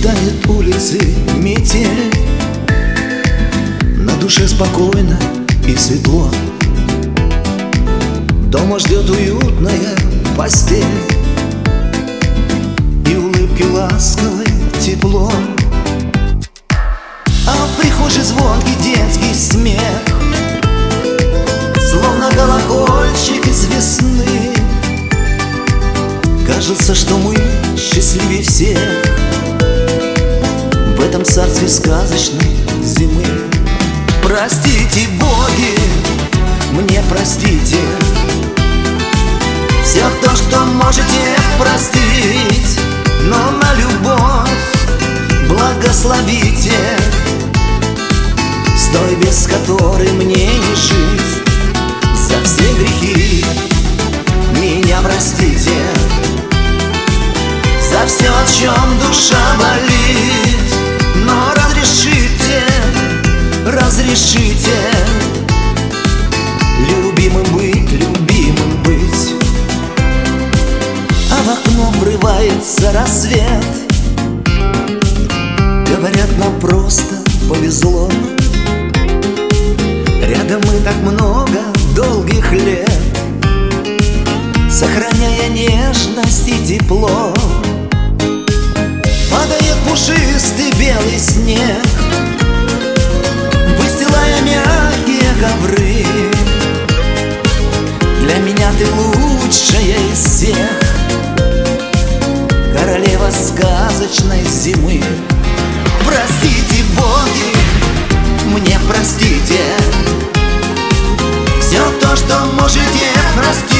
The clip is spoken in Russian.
Сметает улицы метель, на душе спокойно и светло. Дома ждет уютная постель и улыбки ласковое тепло. А в прихожей звонкий детский смех, словно колокольчик из весны. Кажется, что мы счастливее всех в этом царстве сказочной зимы. Простите, боги, мне простите все то, что можете простить, но на любовь благословите, с той, без которой мне не жить. За все грехи меня простите, за все, о чем душа болит, но разрешите, разрешите любимым быть, любимым быть. А в окно врывается рассвет, говорят, нам просто повезло. Рядом мы так много долгих лет, сохраняя нежность и тепло. Падает пушистый белый снег, выстилая мягкие ковры. Для меня ты лучшая из всех, королева сказочной зимы. Простите, боги, мне простите все то, что можете простить,